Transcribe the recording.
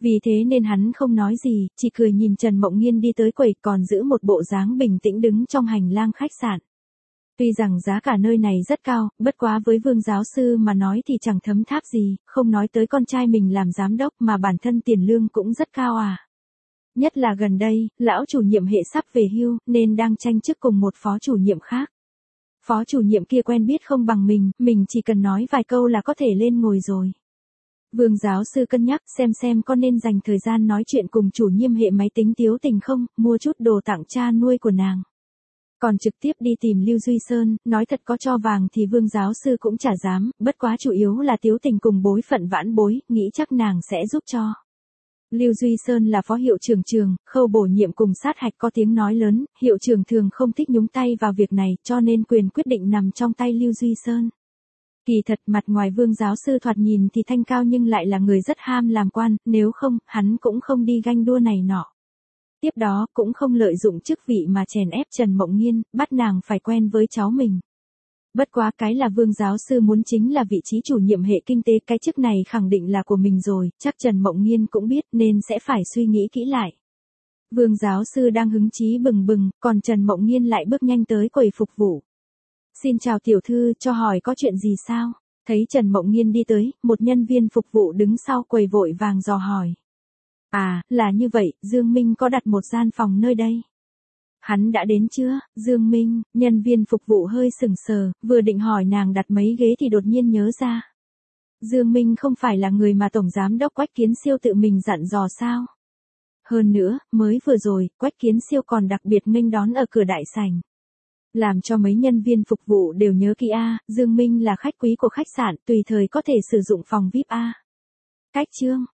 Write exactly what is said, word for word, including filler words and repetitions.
Vì thế nên hắn không nói gì, chỉ cười nhìn Trần Mộng Nhiên đi tới quầy còn giữ một bộ dáng bình tĩnh đứng trong hành lang khách sạn. Tuy rằng giá cả nơi này rất cao, bất quá với Vương giáo sư mà nói thì chẳng thấm tháp gì, không nói tới con trai mình làm giám đốc mà bản thân tiền lương cũng rất cao à. Nhất là gần đây, lão chủ nhiệm hệ sắp về hưu, nên đang tranh chức cùng một phó chủ nhiệm khác. Phó chủ nhiệm kia quen biết không bằng mình, mình chỉ cần nói vài câu là có thể lên ngồi rồi. Vương giáo sư cân nhắc xem xem có nên dành thời gian nói chuyện cùng chủ nhiệm hệ máy tính Tiếu Tình không, mua chút đồ tặng cha nuôi của nàng. Còn trực tiếp đi tìm Lưu Duy Sơn, nói thật có cho vàng thì Vương giáo sư cũng chả dám, bất quá chủ yếu là Tiếu Tình cùng bối phận vãn bối, nghĩ chắc nàng sẽ giúp cho. Lưu Duy Sơn là phó hiệu trưởng trường, khâu bổ nhiệm cùng sát hạch có tiếng nói lớn, hiệu trưởng thường không thích nhúng tay vào việc này, cho nên quyền quyết định nằm trong tay Lưu Duy Sơn. Kỳ thật mặt ngoài Vương giáo sư thoạt nhìn thì thanh cao nhưng lại là người rất ham làm quan, nếu không, hắn cũng không đi ganh đua này nọ. Tiếp đó, cũng không lợi dụng chức vị mà chèn ép Trần Mộng Nhiên, bắt nàng phải quen với cháu mình. Bất quá cái là Vương giáo sư muốn chính là vị trí chủ nhiệm hệ kinh tế, cái chức này khẳng định là của mình rồi, chắc Trần Mộng Nhiên cũng biết nên sẽ phải suy nghĩ kỹ lại. Vương giáo sư đang hứng chí bừng bừng, còn Trần Mộng Nhiên lại bước nhanh tới quầy phục vụ. Xin chào tiểu thư, cho hỏi có chuyện gì sao? Thấy Trần Mộng Nhiên đi tới, một nhân viên phục vụ đứng sau quầy vội vàng dò hỏi. À, là như vậy, Dương Minh có đặt một gian phòng nơi đây. Hắn đã đến chưa? Dương Minh, nhân viên phục vụ hơi sừng sờ, vừa định hỏi nàng đặt mấy ghế thì đột nhiên nhớ ra. Dương Minh không phải là người mà Tổng Giám đốc Quách Kiến Siêu tự mình dặn dò sao? Hơn nữa, mới vừa rồi, Quách Kiến Siêu còn đặc biệt nghênh đón ở cửa đại sảnh. Làm cho mấy nhân viên phục vụ đều nhớ kỹ a, Dương Minh là khách quý của khách sạn, tùy thời có thể sử dụng phòng vi ai pi a. Cách chương,